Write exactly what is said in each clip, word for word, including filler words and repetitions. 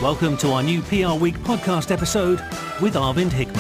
Welcome to our new P R Week podcast episode with Arvind Hickman.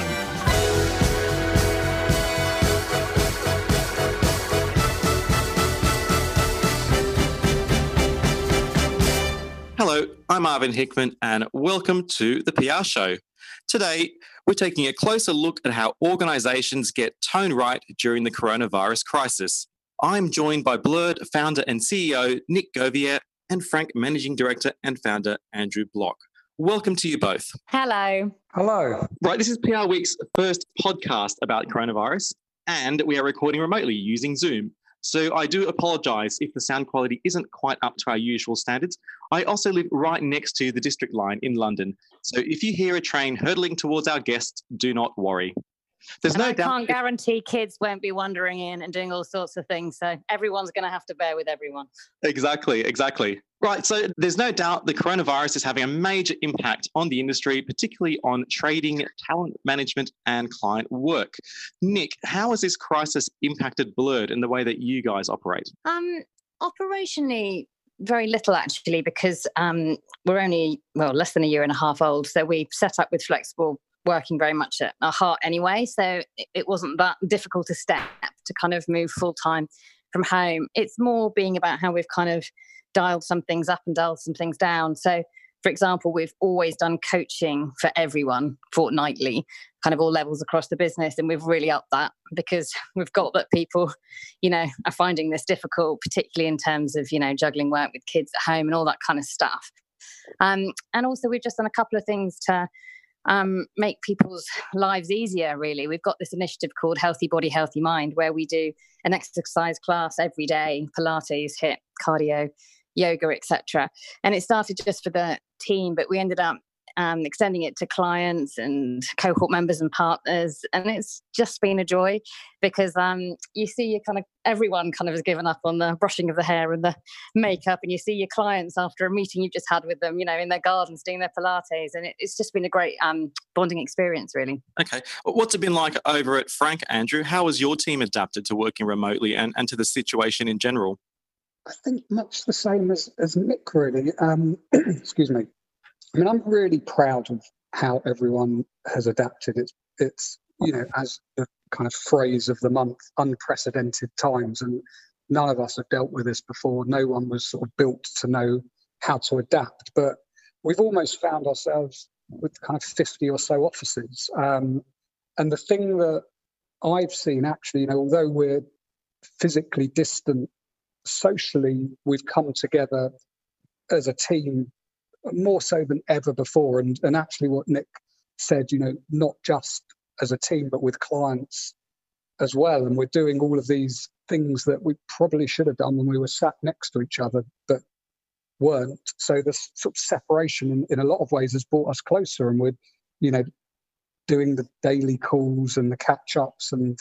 Hello, I'm Arvind Hickman and welcome to the P R Show. Today, we're taking a closer look at how organisations get tone right during the coronavirus crisis. I'm joined by Blurred founder and C E O Nick Govier and Frank Managing Director and founder Andrew Block. Welcome to you both. Hello. Hello. Right, this is P R Week's first podcast about coronavirus, and we are recording remotely using Zoom. So I do apologise if the sound quality isn't quite up to our usual standards. I also live right next to the District Line in London. So if you hear a train hurtling towards our guests, do not worry. There's and no I doubt. can't guarantee kids won't be wandering in and doing all sorts of things. So everyone's going to have to bear with everyone. Exactly, exactly. Right, so there's no doubt the coronavirus is having a major impact on the industry, particularly on trading, talent management and client work. Nick, how has this crisis impacted Blurred and the way that you guys operate? Um, operationally, very little actually, because um, we're only, well, less than a year and a half old. So we set up with flexible working very much at our heart anyway. So it wasn't that difficult a step to kind of move full time from home. It's more being about how we've kind of dialed some things up and dialed some things down. So, for example, we've always done coaching for everyone fortnightly, kind of all levels across the business. And we've really upped that because we've got that people, you know, are finding this difficult, particularly in terms of, you know, juggling work with kids at home and all that kind of stuff. Um, and also we've just done a couple of things to Um, make people's lives easier, really. We've got this initiative called Healthy Body, Healthy Mind, where we do an exercise class every day, Pilates, HIIT, cardio, yoga, et cetera. And it started just for the team, but we ended up um, extending it to clients and cohort members and partners. And it's just been a joy because um, you see you kind of, everyone kind of has given up on the brushing of the hair and the makeup, and you see your clients after a meeting you just had with them, you know, in their gardens doing their Pilates. And it, it's just been a great um, bonding experience, really. Okay. What's it been like over at Frank, Andrew? How has your team adapted to working remotely and, and to the situation in general? I think much the same as, as Nick, really. Um, excuse me. I mean, I'm really proud of how everyone has adapted. It's, it's, you know, as the kind of phrase of the month, unprecedented times. And none of us have dealt with this before. No one was sort of built to know how to adapt. But we've almost found ourselves with kind of fifty or so offices. Um, and the thing that I've seen, actually, you know, although we're physically distant, socially, we've come together as a team more so than ever before. And, and actually what Nick said, you know, not just as a team, but with clients as well. And we're doing all of these things that we probably should have done when we were sat next to each other, but weren't. So this sort of separation in, in a lot of ways has brought us closer, and we're, you know, doing the daily calls and the catch-ups and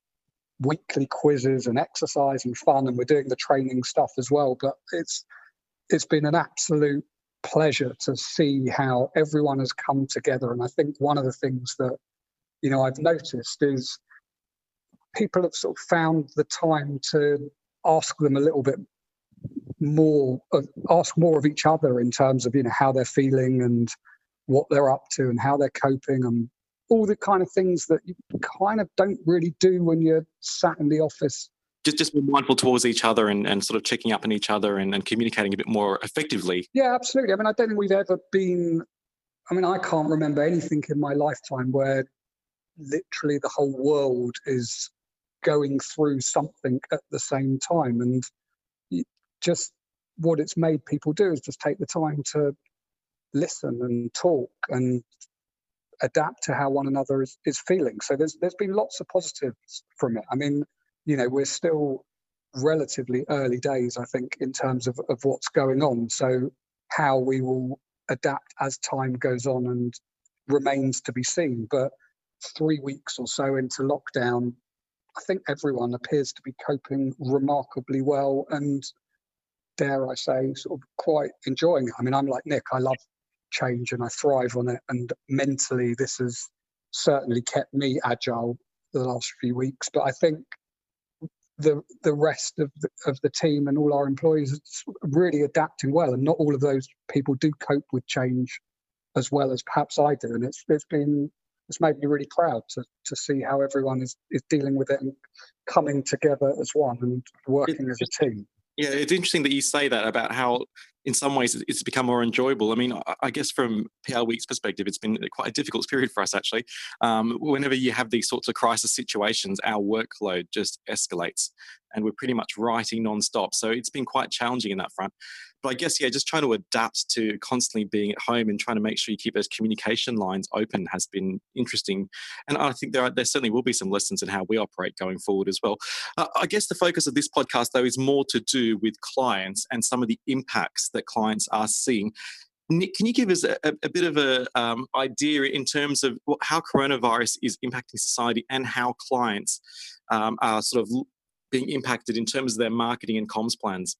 weekly quizzes and exercise and fun, and we're doing the training stuff as well. But it's it's been an absolute pleasure to see how everyone has come together. And I think one of the things that, you know, I've noticed is people have sort of found the time to ask them a little bit more, of, ask more of each other in terms of, you know, how they're feeling and what they're up to and how they're coping, and all the kind of things that you kind of don't really do when you're sat in the office. Just just be mindful towards each other and, and sort of checking up on each other and, and communicating a bit more effectively. Yeah, absolutely. I mean, I don't think we've ever been, I mean, I can't remember anything in my lifetime where literally the whole world is going through something at the same time. And just what it's made people do is just take the time to listen and talk and adapt to how one another is, is feeling. So there's there's been lots of positives from it. I mean, you know, we're still relatively early days, I think, in terms of, of what's going on. So how we will adapt as time goes on and remains to be seen. But three weeks or so into lockdown, I think everyone appears to be coping remarkably well and, dare I say, sort of quite enjoying it. I mean, I'm like Nick, I love change and I thrive on it. And mentally, this has certainly kept me agile the last few weeks. But I think the the rest of the, of the team and all our employees are really adapting well, and not all of those people do cope with change as well as perhaps I do. And it's it's been it's made me really proud to to see how everyone is, is dealing with it and coming together as one and working as a team. Yeah, it's interesting that you say that about how, in some ways, it's become more enjoyable. I mean, I guess from P R Week's perspective, it's been quite a difficult period for us, actually. Um, whenever you have these sorts of crisis situations, our workload just escalates and we're pretty much writing non-stop. So it's been quite challenging in that front. But I guess, yeah, just trying to adapt to constantly being at home and trying to make sure you keep those communication lines open has been interesting. And I think there, are, there certainly will be some lessons in how we operate going forward as well. Uh, I guess the focus of this podcast, though, is more to do with clients and some of the impacts that clients are seeing. Nick, can you give us a, a bit of an um, idea in terms of what, how coronavirus is impacting society and how clients um, are sort of being impacted in terms of their marketing and comms plans?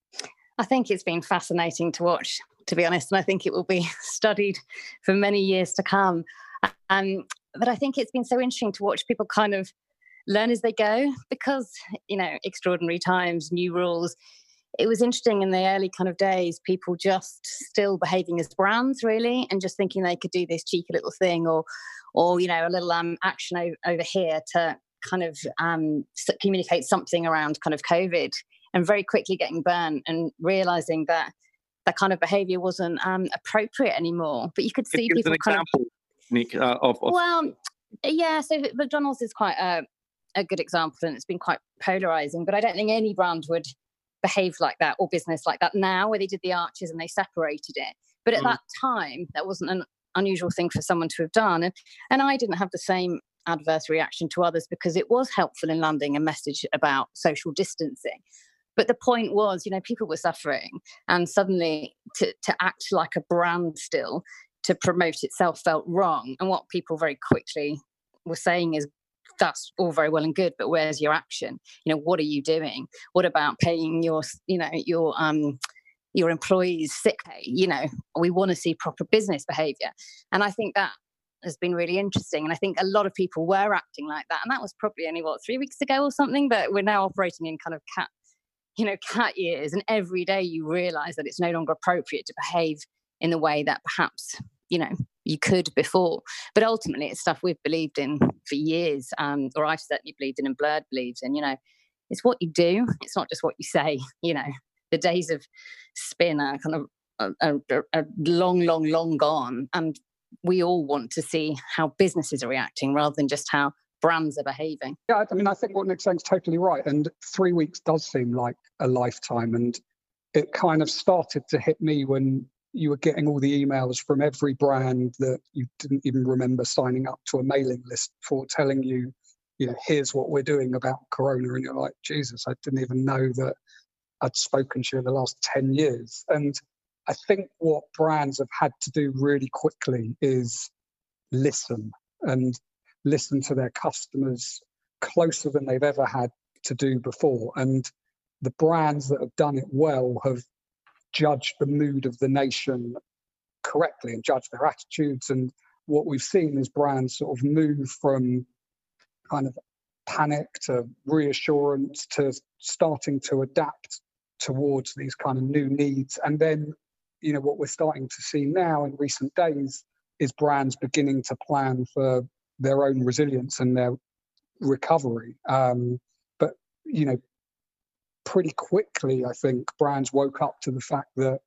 I think it's been fascinating to watch, to be honest, and I think it will be studied for many years to come. Um, but I think it's been so interesting to watch people kind of learn as they go because, you know, extraordinary times, new rules. It was interesting in the early kind of days, people just still behaving as brands, really, and just thinking they could do this cheeky little thing or, or you know, a little um, action over, over here to kind of um, communicate something around kind of COVID. And very quickly getting burnt and realizing that that kind of behavior wasn't um, appropriate anymore. But you could see people an kind example, of. Nick, uh, of, of. Well, yeah. So McDonald's is quite a, a good example, and it's been quite polarizing. But I don't think any brand would behave like that or business like that now, where they did the arches and they separated it. But at mm. that time, that wasn't an unusual thing for someone to have done, and and I didn't have the same adverse reaction to others because it was helpful in landing a message about social distancing. But the point was, you know, people were suffering, and suddenly to, to act like a brand still to promote itself felt wrong. And what people very quickly were saying is, that's all very well and good, but where's your action? You know, what are you doing? What about paying your, you know, your um your employees sick pay? You know, we want to see proper business behaviour. And I think that has been really interesting. And I think a lot of people were acting like that. And that was probably only, what, three weeks ago or something, but we're now operating in kind of cat you know, cat years, and every day you realize that it's no longer appropriate to behave in the way that perhaps, you know, you could before. But ultimately, it's stuff we've believed in for years, um, or I've certainly believed in and Blurred believes in. You know, it's what you do. It's not just what you say. You know, the days of spin are kind of a, a, a long, long, long gone. And we all want to see how businesses are reacting rather than just how brands are behaving. Yeah, I mean, I think what Nick's saying is totally right. And three weeks does seem like a lifetime. And it kind of started to hit me when you were getting all the emails from every brand that you didn't even remember signing up to a mailing list for, telling you, you know, here's what we're doing about Corona. And you're like, Jesus, I didn't even know that I'd spoken to you in the last ten years. And I think what brands have had to do really quickly is listen and listen to their customers closer than they've ever had to do before. And the brands that have done it well have judged the mood of the nation correctly and judged their attitudes. And what we've seen is brands sort of move from kind of panic to reassurance to starting to adapt towards these kind of new needs. And then, you know, what we're starting to see now in recent days is brands beginning to plan for their own resilience and their recovery. Um, but, you know, pretty quickly, I think brands woke up to the fact that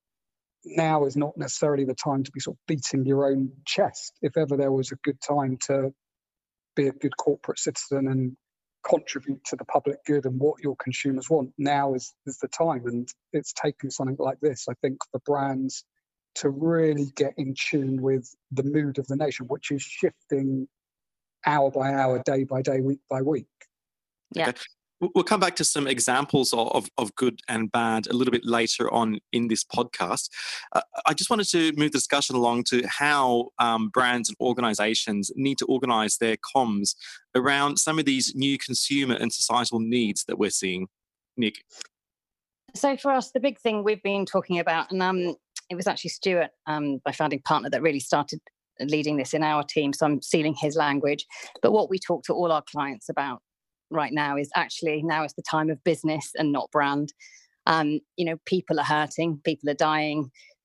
now is not necessarily the time to be sort of beating your own chest. If ever there was a good time to be a good corporate citizen and contribute to the public good and what your consumers want, now is, is the time. And it's taken something like this, I think, for brands to really get in tune with the mood of the nation, which is shifting hour by hour, day by day, week by week. Yeah. Okay. We'll come back to some examples of, of good and bad a little bit later on in this podcast. Uh, I just wanted to move the discussion along to how um, brands and organisations need to organise their comms around some of these new consumer and societal needs that we're seeing. Nick? So for us, the big thing we've been talking about, and um, it was actually Stuart, um, my founding partner, that really started leading this in our team, so I'm stealing his language. But what we talk to all our clients about right now is actually now is the time of business and not brand. Um, you know, people are hurting, people are dying,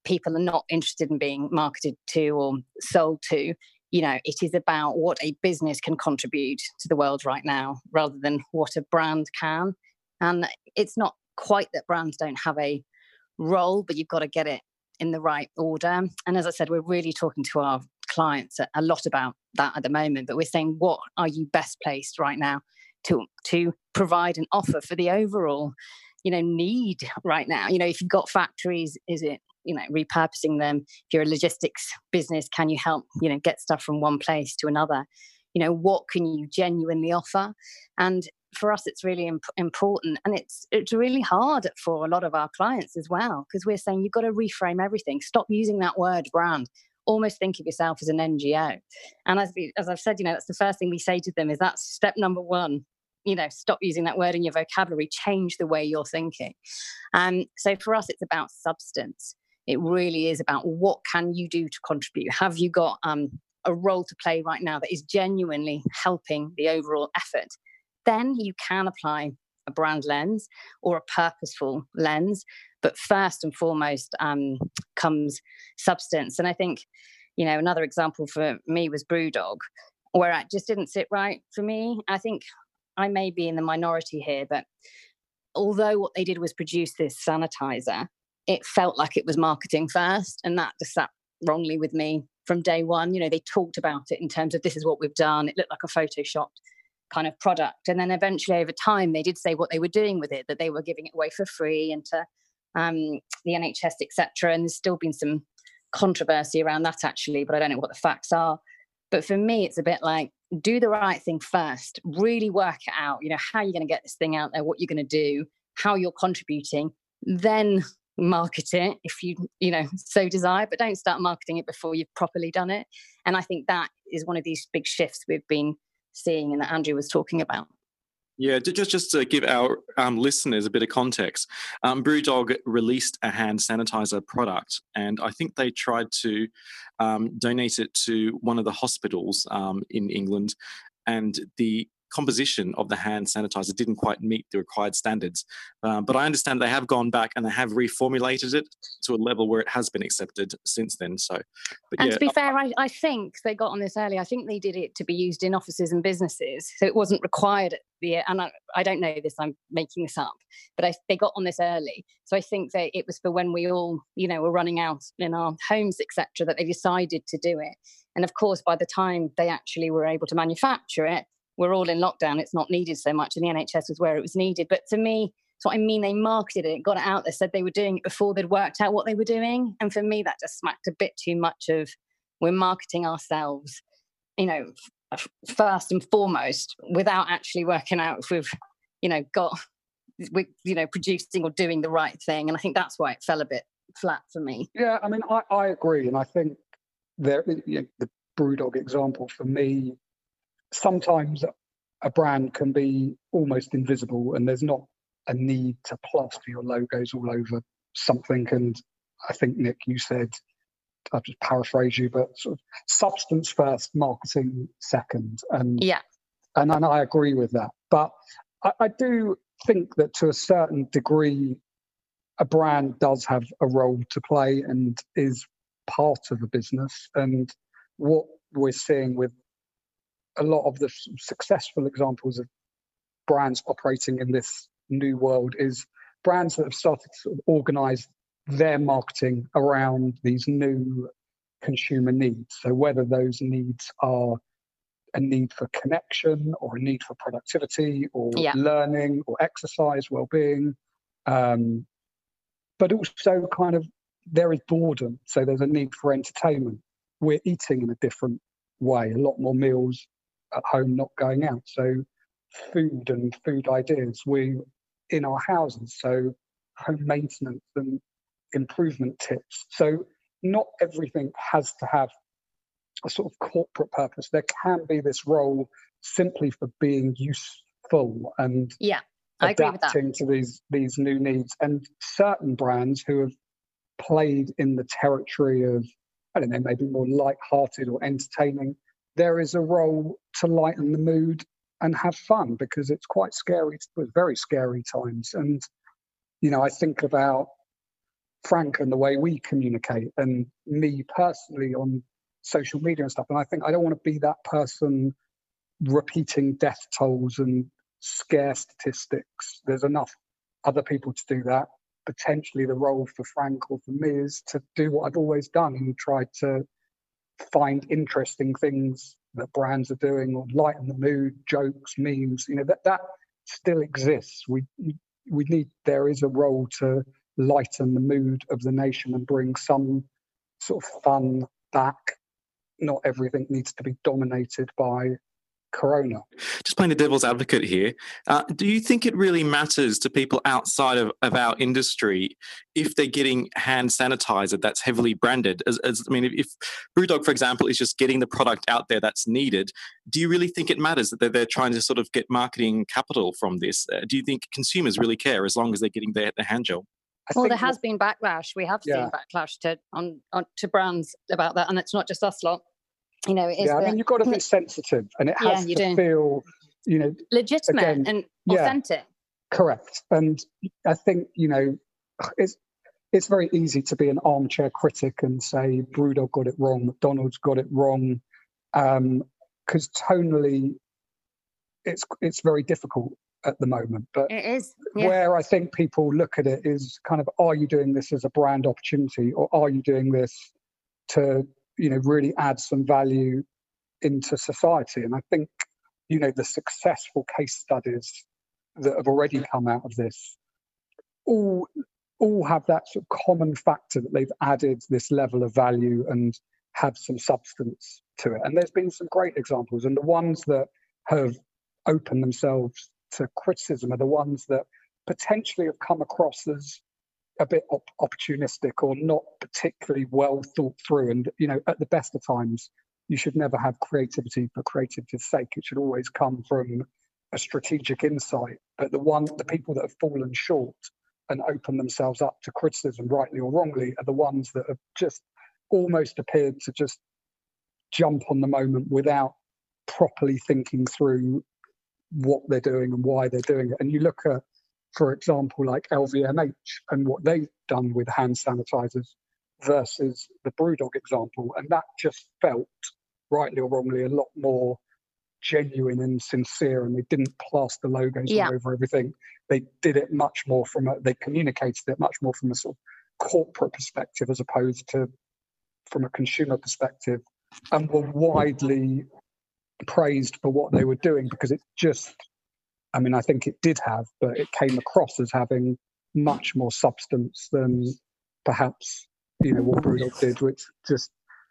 people are not interested in being marketed to or sold to. You know, it is about what a business can contribute to the world right now rather than what a brand can. And it's not quite that brands don't have a role, but you've got to get it in the right order. And as I said, we're really talking to our clients a lot about that at the moment, but we're saying, what are you best placed right now to to provide an offer for the overall, you know, need right now? You know, if you've got factories, is it, you know, repurposing them? If you're a logistics business, can you help, you know, get stuff from one place to another? You know, what can you genuinely offer? And for us, it's really imp- important. And it's it's really hard for a lot of our clients as well, because we're saying you've got to reframe everything. Stop using that word brand. Almost think of yourself as an N G O. And as, we, as I've said, you know, that's the first thing we say to them is that's step number one. You know, stop using that word in your vocabulary, change the way you're thinking. Um, so for us, it's about substance. It really is about what can you do to contribute? Have you got um, a role to play right now that is genuinely helping the overall effort? Then you can apply a brand lens or a purposeful lens. But first and foremost um, comes substance. And I think, you know, another example for me was Brewdog, where it just didn't sit right for me. I think I may be in the minority here, but although what they did was produce this sanitizer, it felt like it was marketing first. And that just sat wrongly with me from day one. You know, they talked about it in terms of this is what we've done. It looked like a photoshopped kind of product. And then eventually over time, they did say what they were doing with it, that they were giving it away for free and to um, the N H S, et cetera. And there's still been some controversy around that actually, but I don't know what the facts are. But for me, it's a bit like, do the right thing first, really work it out, you know, how you're going to get this thing out there, what you're going to do, how you're contributing, then market it if you, you know, so desire, but don't start marketing it before you've properly done it. And I think that is one of these big shifts we've been seeing and that Andrew was talking about. Yeah, just just to give our um, listeners a bit of context, um, Brewdog released a hand sanitizer product, and I think they tried to um, donate it to one of the hospitals um, in England, and the composition of the hand sanitizer didn't quite meet the required standards. Um, but I understand they have gone back and they have reformulated it to a level where it has been accepted since then. So, but and yeah. to be fair, I, I think they got on this early. I think they did it to be used in offices and businesses, so it wasn't required at the. And I, I don't know this; I'm making this up, but I, they got on this early. So I think that it was for when we all, you know, were running out in our homes, et cetera, that they decided to do it. And of course, by the time they actually were able to manufacture it, we're all in lockdown. It's not needed so much. And the N H S was where it was needed. But for me, that's what I mean. They marketed it, got it out there, said they were doing it before they'd worked out what they were doing. And for me, that just smacked a bit too much of we're marketing ourselves, you know, f- first and foremost, without actually working out if we've, you know, got, we, you know, producing or doing the right thing. And I think that's why it fell a bit flat for me. Yeah, I mean, I, I agree. And I think there, you know, the Brewdog example for me, sometimes a brand can be almost invisible and there's not a need to plaster your logos all over something. And I think, Nick, you said, I'll just paraphrase you, but sort of substance first, marketing second. And yeah, and, and I agree with that. But I, I do think that to a certain degree, a brand does have a role to play and is part of a business. And what we're seeing with a lot of the successful examples of brands operating in this new world is brands that have started to sort of organize their marketing around these new consumer needs. So whether those needs are a need for connection or a need for productivity or yeah. learning or exercise, well-being, um, but also kind of there is boredom. So there's a need for entertainment. We're eating in a different way, a lot more meals at home, not going out. So food and food ideas, we in our houses, so home maintenance and improvement tips. So not everything has to have a sort of corporate purpose. There can be this role simply for being useful and yeah, I agree with that. adapting to these these new needs. And certain brands who have played in the territory of, I don't know, maybe more light-hearted or entertaining, there is a role to lighten the mood and have fun, because it's quite scary. It's very scary times. And, you know, I think about Frank and the way we communicate, and me personally on social media and stuff. And I think I don't want to be that person repeating death tolls and scare statistics. There's enough other people to do that. Potentially the role for Frank or for me is to do what I've always done and try to find interesting things that brands are doing, or lighten the mood, jokes, memes. You know, that that still exists. We we need there is a role to lighten the mood of the nation and bring some sort of fun back. Not everything needs to be dominated by Corona. Just playing the devil's advocate here, uh, do you think it really matters to people outside of, of our industry if they're getting hand sanitizer that's heavily branded? As, as I mean, if, if BrewDog, for example, is just getting the product out there that's needed, do you really think it matters that they're, they're trying to sort of get marketing capital from this? Uh, do you think consumers really care as long as they're getting their, their hand gel? I well, think there has what- been backlash. We have Yeah. seen backlash to on, on to brands about that, and it's not just us lot. You know, it is yeah, I the- mean, you've got to be sensitive, and it Yeah, has you to do. feel, you know, legitimate again, and yeah. authentic. correct. And I think, you know, it's it's very easy to be an armchair critic and say BrewDog got it wrong, McDonald's got it wrong, because tonally, it's it's very difficult at the moment. But It is. Yeah. where I think people look at it is kind of, are you doing this as a brand opportunity, or are you doing this to, you know, really add some value into society? And I think, you know, the successful case studies that have already come out of this all all have that sort of common factor that they've added this level of value and have some substance to it. And there's been some great examples, and the ones that have opened themselves to criticism are the ones that potentially have come across as a bit op- opportunistic or not particularly well thought through. And, you know, at the best of times, you should never have creativity for creativity's sake. It should always come from a strategic insight. But the one, the people that have fallen short and opened themselves up to criticism, rightly or wrongly, are the ones that have just almost appeared to just jump on the moment without properly thinking through what they're doing and why they're doing it. And you look at, for example, like L V M H and what they've done with hand sanitizers versus the BrewDog example, and that just felt, rightly or wrongly, a lot more genuine and sincere, and they didn't plaster logos Yeah. all over everything. They did it much more from a, they communicated it much more from a sort of corporate perspective as opposed to from a consumer perspective, and were widely praised for what they were doing, because it just, I mean, I think it did have, but it came across as having much more substance than perhaps, you know, what BrewDog did, which just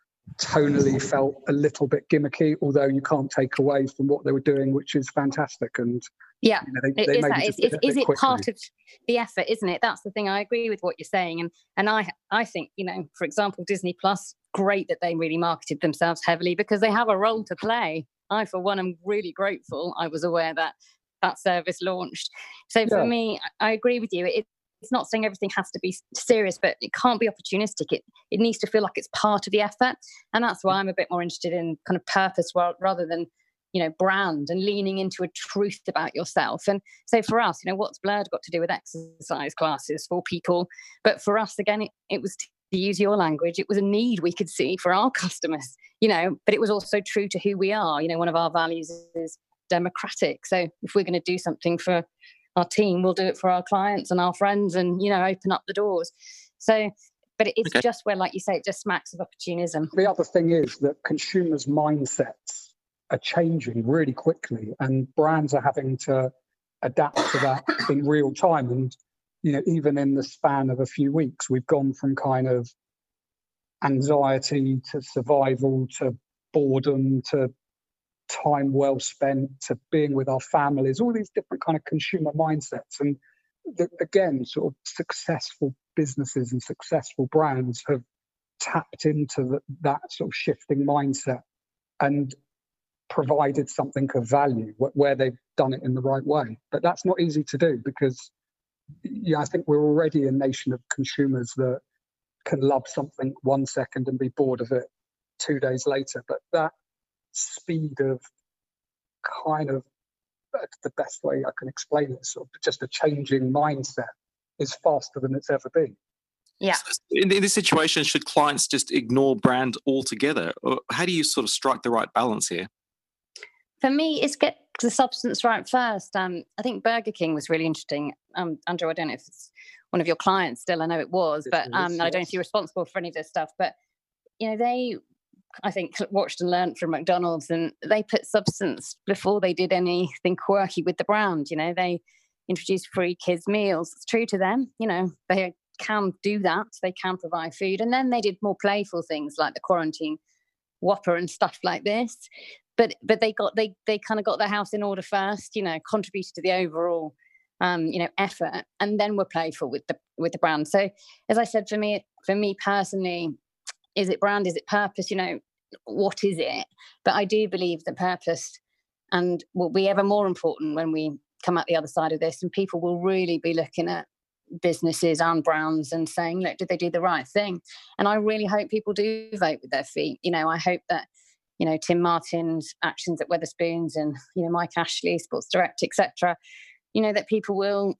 tonally felt a little bit gimmicky, although you can't take away from what they were doing, which is fantastic. And Yeah. you know, they, It they is maybe that. just Is, did is, it a is bit it quickly. part of the effort, isn't it? That's the thing. I agree with what you're saying. And and I I think, you know, for example, Disney Plus, great that they really marketed themselves heavily because they have a role to play. I, for one, am really grateful I was aware that that service launched. So for Yeah. me, I I agree with you. It, it's not saying everything has to be serious, but it can't be opportunistic. It it needs to feel like it's part of the effort. And that's why I'm a bit more interested in kind of purpose well, rather than, you know, brand and leaning into a truth about yourself. And so for us, you know, what's Blurred got to do with exercise classes for people? But for us, again, it, it was, to use your language, it was a need we could see for our customers, you know, but it was also true to who we are. You know, one of our values is democratic. So if we're going to do something for our team, we'll do it for our clients and our friends and, you know, open up the doors. So, but it's Okay. just where, like you say, it just smacks of opportunism. The other thing is that consumers' mindsets are changing really quickly, and brands are having to adapt to that in real time. And, you know, even in the span of a few weeks, we've gone from kind of anxiety to survival to boredom to time well spent to being with our families, all these different kind of consumer mindsets. And the, again, sort of successful businesses and successful brands have tapped into the, that sort of shifting mindset and provided something of value wh- where they've done it in the right way. But that's not easy to do because, yeah, I think we're already a nation of consumers that can love something one second and be bored of it two days later. But that speed of kind of, that's the best way I can explain it, sort of just a changing mindset is faster than it's ever been. Yeah. So in, in this situation, should clients just ignore brand altogether? Or how do you sort of strike the right balance here? For me, it's get the substance right first. Um, I think Burger King was really interesting. Um, Andrew, I don't know if it's one of your clients still. I know it was, but um, I don't know if you're responsible for any of this stuff. But, you know, they, I think, watched and learned from McDonald's, and they put substance before they did anything quirky with the brand. You know, they introduced free kids meals. It's true to them. You know, they can do that. They can provide food. And then they did more playful things like the quarantine Whopper and stuff like this. But but they got they they kind of got their house in order first, you know, contributed to the overall um, you know, effort, and then were playful with the with the brand. So as I said, for me for me personally, is it brand, is it purpose? You know, what is it? But I do believe that purpose and will be ever more important when we come out the other side of this, and people will really be looking at businesses and brands and saying, look, did they do the right thing? And I really hope people do vote with their feet. You know, I hope that, you know, Tim Martin's actions at Wetherspoons and, you know, Mike Ashley, Sports Direct, et cetera, you know, that people will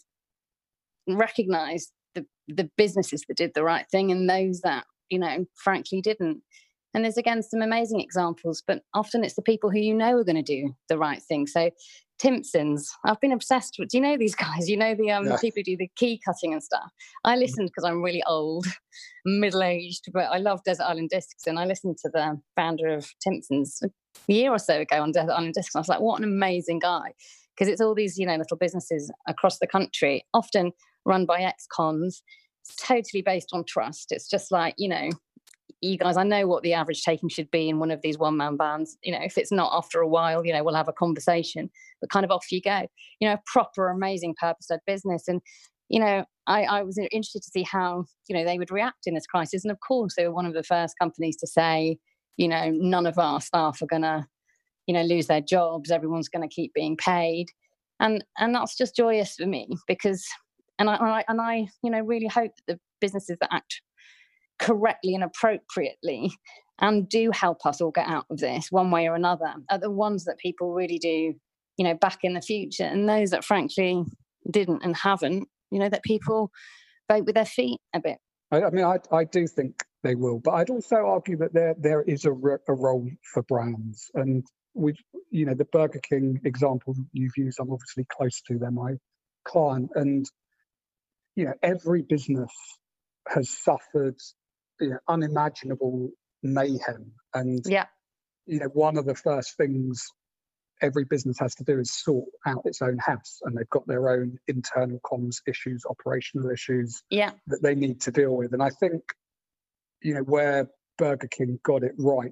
recognise the, the businesses that did the right thing and those that, you know, frankly didn't. And there's, again, some amazing examples, but often it's the people who you know are going to do the right thing. So Timpsons, I've been obsessed with, do you know these guys? You know, the um, yeah. people who do the key cutting and stuff. I listened because I'm really old, middle-aged, but I love Desert Island Discs, and I listened to the founder of Timpsons a year or so ago on Desert Island Discs. And I was like, what an amazing guy. Because it's all these, you know, little businesses across the country, often run by ex-cons. It's totally based on trust. It's just like, you know, you guys, I know what the average taking should be in one of these one-man bands. You know, if it's not after a while, you know, we'll have a conversation, but kind of off you go. You know, proper, amazing purpose-led business. And, you know, I, I was interested to see how, you know, they would react in this crisis. And of course, they were one of the first companies to say, you know, none of our staff are going to, you know, lose their jobs. Everyone's going to keep being paid. And and that's just joyous for me because, and I, and I, and I, you know, really hope that the businesses that act correctly and appropriately and do help us all get out of this one way or another are the ones that people really do, you know, back in the future. And those that frankly didn't and haven't, you know, that people vote with their feet a bit. I, I mean, I, I do think they will, but I'd also argue that there there is a, a role for brands. And we've, you know, the Burger King example you've used, I'm obviously close to, they're my client. And, you know, every business has suffered, you know, unimaginable mayhem. And, yeah. you know, one of the first things every business has to do is sort out its own house. And they've got their own internal comms issues, operational issues yeah. that they need to deal with. And I think, you know, where Burger King got it right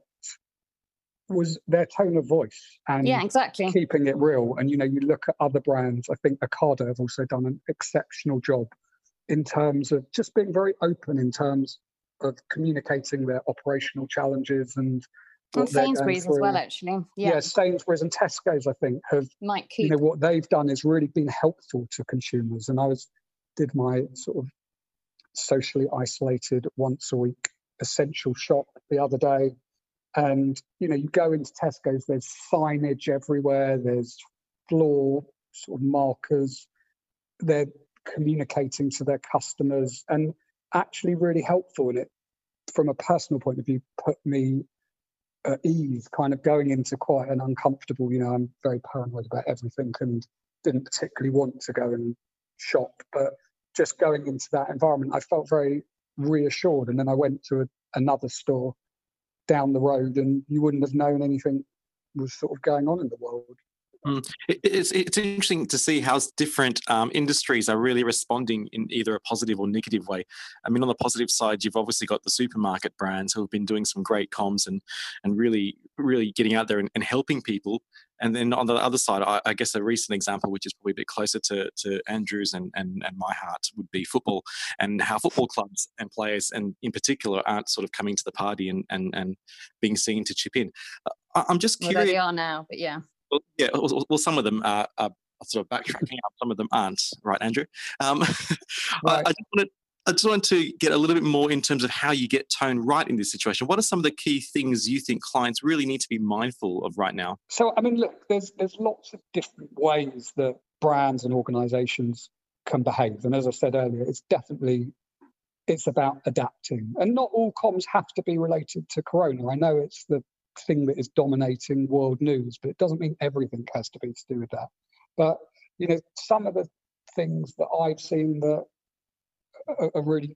was their tone of voice and yeah, exactly. keeping it real. And, you know, you look at other brands, I think Ocado have also done an exceptional job in terms of just being very open in terms of communicating their operational challenges and and Sainsbury's as well, actually. Yeah. yeah, Sainsbury's and Tesco's, I think, have, Mike Coop. you know, what they've done is really been helpful to consumers. And I was did my sort of socially isolated once a week essential shop the other day. And, you know, you go into Tesco's, there's signage everywhere, there's floor sort of markers, they're communicating to their customers and actually really helpful. And it, from a personal point of view, put me at ease, kind of going into quite an uncomfortable, you know, I'm very paranoid about everything and didn't particularly want to go and shop, but just going into that environment, I felt very reassured. And then I went to a, another store down the road and you wouldn't have known anything was sort of going on in the world. Mm. It's it's interesting to see how different um, industries are really responding in either a positive or negative way. I mean, on the positive side, you've obviously got the supermarket brands who have been doing some great comms and and really really getting out there and, and helping people. And then on the other side, I, I guess a recent example, which is probably a bit closer to, to Andrew's and, and, and my heart, would be football and how football clubs and players, and in particular, aren't sort of coming to the party and and, and being seen to chip in. I, I'm just curious. Well, they are now, but yeah. Well, yeah, well, well, some of them are, are sort of backtracking up. Some of them aren't, right, Andrew? Um, right. I, I, just wanted, I just wanted to get a little bit more in terms of how you get tone right in this situation. What are some of the key things you think clients really need to be mindful of right now? So, I mean, look, there's there's lots of different ways that brands and organisations can behave. And as I said earlier, it's definitely it's about adapting. And not all comms have to be related to Corona. I know it's the thing that is dominating world news, but it doesn't mean everything has to be to do with that. But, you know, some of the things that I've seen that are, are really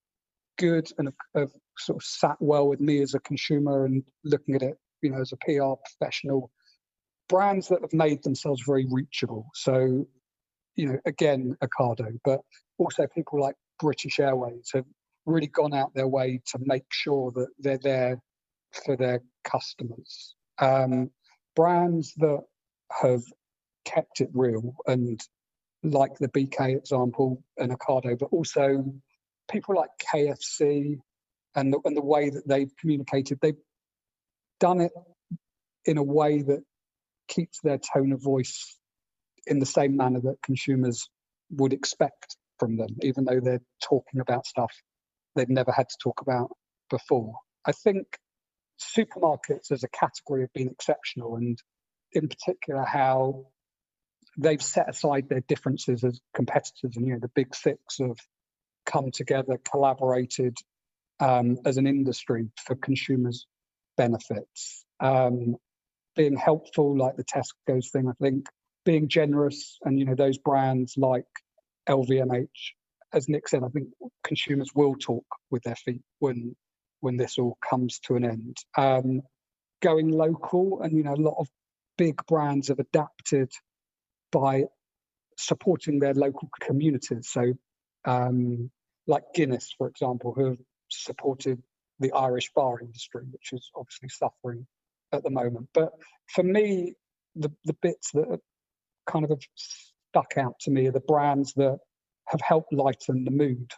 good and have sort of sat well with me as a consumer and looking at it, you know, as a P R professional, brands that have made themselves very reachable. So, you know, again, Ocado, but also people like British Airways have really gone out their way to make sure that they're there for their customers. Um, brands that have kept it real, and like the B K example and Ocado, but also people like K F C and the, and the way that they've communicated, they've done it in a way that keeps their tone of voice in the same manner that consumers would expect from them, even though they're talking about stuff they've never had to talk about before. I think supermarkets as a category have been exceptional, and in particular how they've set aside their differences as competitors, and you know the big six have come together, collaborated um, as an industry for consumers' benefits, um, being helpful like the Tesco's thing. I think being generous, and you know those brands like L V M H, as Nick said, I think consumers will talk with their feet when when this all comes to an end. Um, going local, and you know a lot of big brands have adapted by supporting their local communities. So, um, like Guinness, for example, who have supported the Irish bar industry, which is obviously suffering at the moment. But for me, the the bits that are kind of have stuck out to me are the brands that have helped lighten the mood.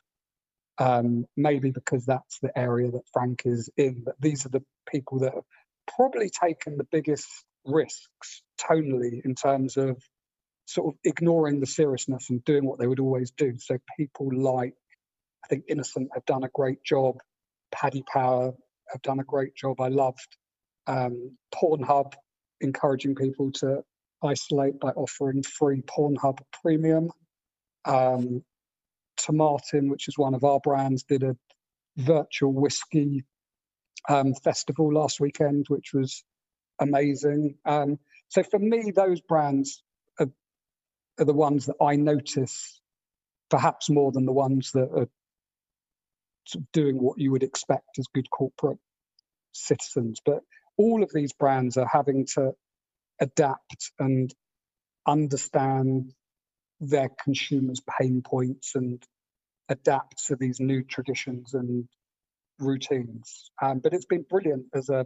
Um, maybe because that's the area that Frank is in, but these are the people that have probably taken the biggest risks tonally in terms of sort of ignoring the seriousness and doing what they would always do. So people like, I think Innocent have done a great job, Paddy Power have done a great job. I loved um, Pornhub encouraging people to isolate by offering free Pornhub Premium. Um, Tomatin, which is one of our brands, did a virtual whiskey um, festival last weekend, which was amazing. Um, so for me, those brands are, are the ones that I notice perhaps more than the ones that are sort of doing what you would expect as good corporate citizens. But all of these brands are having to adapt and understand their consumers' pain points and adapt to these new traditions and routines. Um, but it's been brilliant as a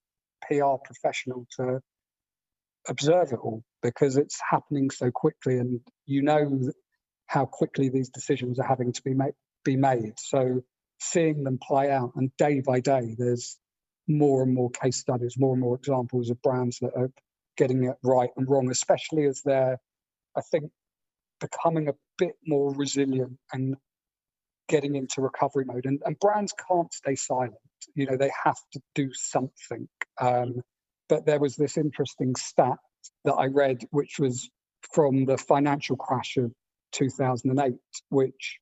P R professional to observe it all, because it's happening so quickly, and you know how quickly these decisions are having to be made. Be made. So seeing them play out, and day by day, there's more and more case studies, more and more examples of brands that are getting it right and wrong, especially as they're, I think, becoming a bit more resilient and getting into recovery mode. And, and brands can't stay silent. You know, they have to do something. Um, but there was this interesting stat that I read, which was from the financial crash of two thousand eight, which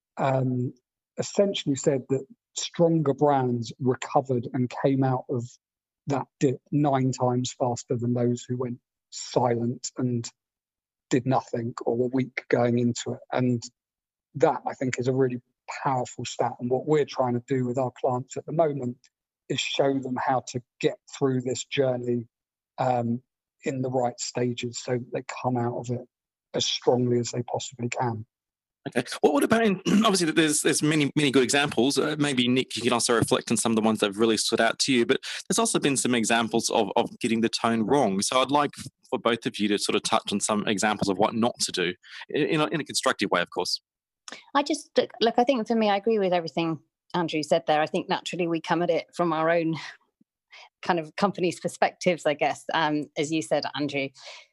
um, essentially said that stronger brands recovered and came out of that dip nine times faster than those who went silent and did nothing or were weak going into it. And that, I think, is a really powerful stat. And what we're trying to do with our clients at the moment is show them how to get through this journey um, in the right stages so that they come out of it as strongly as they possibly can. Okay. Well, what about, in, obviously there's there's many, many good examples. Uh, maybe, Nick, you can also reflect on some of the ones that have really stood out to you, but there's also been some examples of, of getting the tone wrong. So I'd like for both of you to sort of touch on some examples of what not to do, in a, in a constructive way, of course. I just, look, I think for me, I agree with everything Andrew said there. I think naturally we come at it from our own kind of company's perspectives, I guess, um, as you said, Andrew.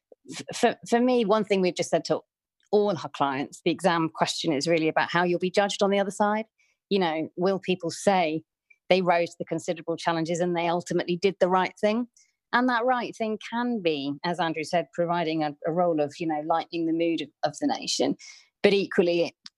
For, for me, one thing we've just said to all our clients, the exam question is really about how you'll be judged on the other side. You know, will people say they rose to the considerable challenges and they ultimately did the right thing? And that right thing can be, as Andrew said, providing a, a role of, you know, lightening the mood of, of the nation. But equally, it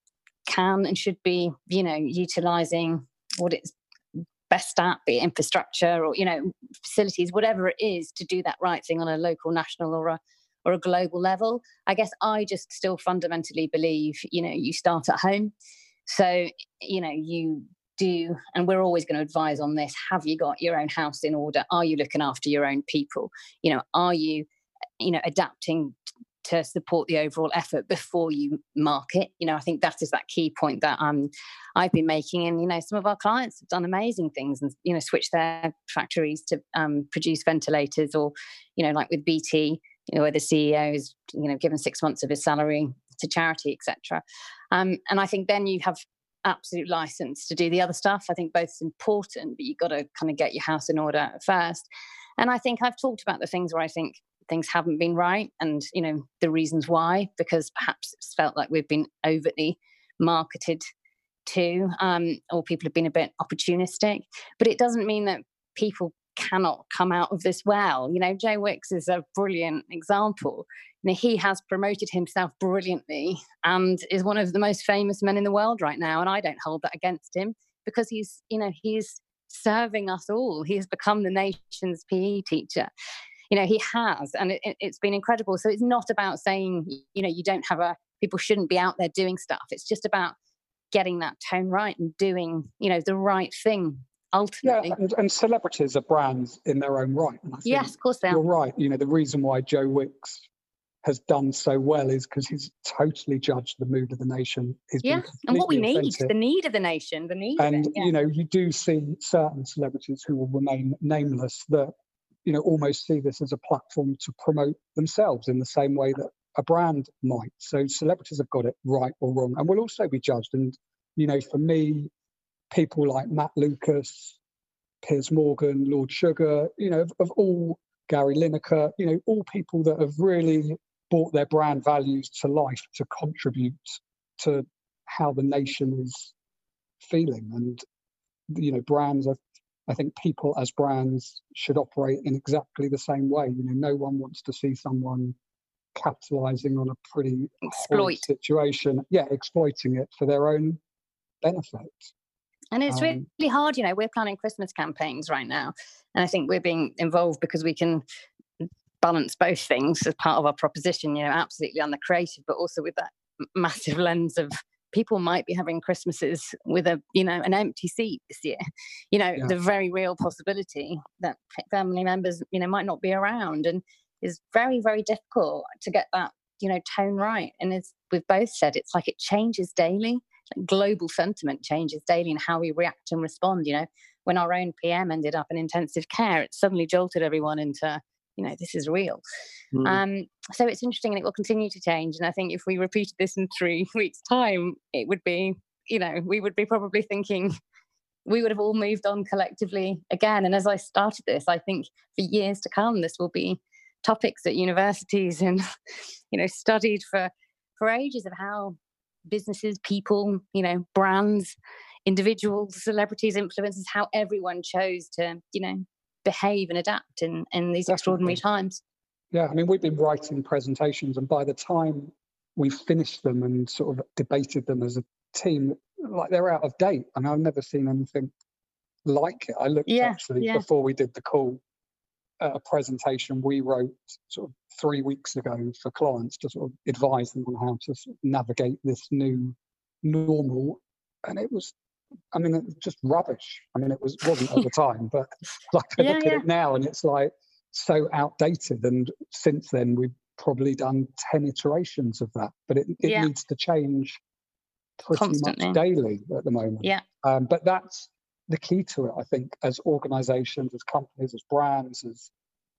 can and should be, you know, utilising what it's best at, be it infrastructure or, you know, facilities, whatever it is, to do that right thing on a local, national or a or a global level. I guess I just still fundamentally believe, you know, you start at home. So, you know, you do, and we're always going to advise on this, have you got your own house in order? Are you looking after your own people? You know, are you, you know, adapting to support the overall effort before you market? You know, I think that is that key point that um I've been making. And, you know, some of our clients have done amazing things and, you know, switched their factories to um, produce ventilators, or, you know, like with B T, you know, where the C E O is, you know, given six months of his salary to charity, et cetera. Um, and I think then you have absolute license to do the other stuff. I think both is important, but you've got to kind of get your house in order first. And I think I've talked about the things where I think things haven't been right, and, you know, the reasons why, because perhaps it's felt like we've been overtly marketed to, um, or people have been a bit opportunistic. But it doesn't mean that people cannot come out of this well. You know, Joe Wicks is a brilliant example. You know, he has promoted himself brilliantly and is one of the most famous men in the world right now. And I don't hold that against him, because he's, you know, he's serving us all. He has become the nation's P E teacher. You know, he has, and it, it's been incredible. So it's not about saying, you know, you don't have a, people shouldn't be out there doing stuff. It's just about getting that tone right and doing, you know, the right thing ultimately. Yeah, and, and celebrities are brands in their own right. And I think yes, of course they are. You're right. You know, the reason why Joe Wicks has done so well is because he's totally judged the mood of the nation. He's yeah, and what we need, the need of the nation, the need and, of it. Yeah. you know, you do see certain celebrities who will remain nameless that, you know, almost see this as a platform to promote themselves in the same way that a brand might. So celebrities have got it right or wrong, and will also be judged. And, you know, for me, people like Matt Lucas, Piers Morgan, Lord Sugar, you know, of, of all, Gary Lineker, you know, all people that have really brought their brand values to life to contribute to how the nation is feeling. And, you know, brands are, I think people as brands should operate in exactly the same way. You know, no one wants to see someone capitalizing on a pretty exploit situation. Yeah, exploiting it for their own benefit. And it's um, really hard, you know, we're planning Christmas campaigns right now. And I think we're being involved because we can balance both things as part of our proposition, you know, absolutely on the creative, but also with that massive lens of people might be having Christmases with a, you know, an empty seat this year. You know, yeah. The very real possibility that family members, you know, might not be around, and is very, very difficult to get that, you know, tone right. And as we've both said, it's like it changes daily. Like global sentiment changes daily in how we react and respond. You know, when our own P M ended up in intensive care, it suddenly jolted everyone into, you know, this is real. Mm. Um, so it's interesting, and it will continue to change. And I think if we repeated this in three weeks' time, it would be, you know, we would be probably thinking we would have all moved on collectively again. And as I started this, I think for years to come, this will be topics at universities and, you know, studied for for ages of how businesses, people, you know, brands, individuals, celebrities, influencers, how everyone chose to, you know, behave and adapt in, in these Definitely. extraordinary times. Yeah, I mean, we've been writing presentations, and by the time we finished them and sort of debated them as a team, like they're out of date. I mean, I've never seen anything like it. I looked yeah, actually yeah. before we did the call at a presentation we wrote sort of three weeks ago for clients to sort of advise them on how to sort of navigate this new normal, and it was, I mean, it was just rubbish. I mean, it was wasn't at the time, but like I yeah, look yeah. at it now, and it's like so outdated. And since then, we've probably done ten iterations of that, but it, it yeah. needs to change pretty Constantly. much daily at the moment. Yeah. Um, but that's the key to it, I think, as organisations, as companies, as brands, as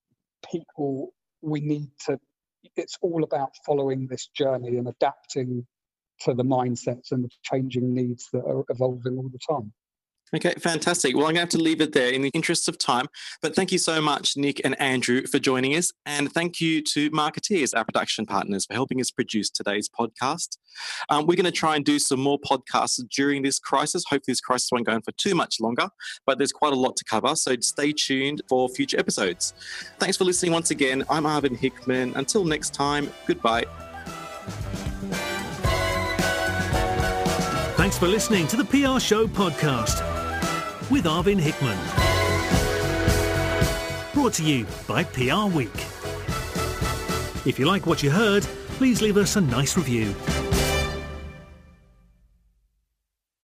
people. We need to. It's all about following this journey and adapting to the mindsets and the changing needs that are evolving all the time. Okay, fantastic. Well, I'm going to have to leave it there in the interest of time. But thank you so much, Nick and Andrew, for joining us. And thank you to Marketeers, our production partners, for helping us produce today's podcast. Um, we're going to try and do some more podcasts during this crisis. Hopefully this crisis won't go on for too much longer, but there's quite a lot to cover. So stay tuned for future episodes. Thanks for listening once again. I'm Arvin Hickman. Until next time, goodbye. Thanks for listening to the P R Show podcast with Arvin Hickman. Brought to you by P R Week. If you like what you heard, please leave us a nice review.